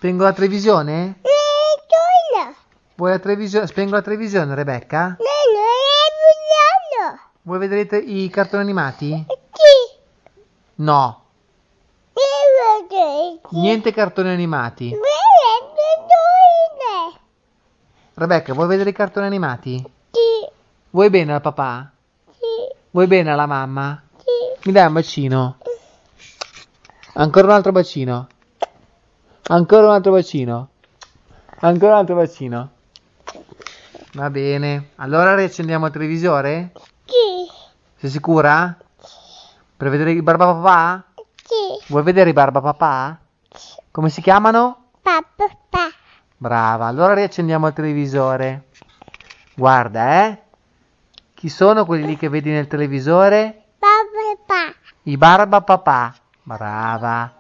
Spengo la televisione? No. Vuoi la televisione? Spengo la televisione, Rebecca? No. Vuoi vedere i cartoni animati? Sì. No, niente cartoni animati. Rebecca, vuoi vedere i cartoni animati? Sì. Vuoi bene al papà? Sì. Vuoi bene alla mamma? Sì. Mi dai un bacino? Ancora un altro bacino? Ancora un altro bacino? Ancora un altro bacino? Va bene. Allora riaccendiamo il televisore? Sì. Sei sicura? Per vedere i Barbapapà? Sì. Vuoi vedere i Barbapapà? Come si chiamano? Papà. Brava, allora riaccendiamo il televisore. Guarda, Chi sono quelli lì che vedi nel televisore? Papà. I Barbapapà. Brava.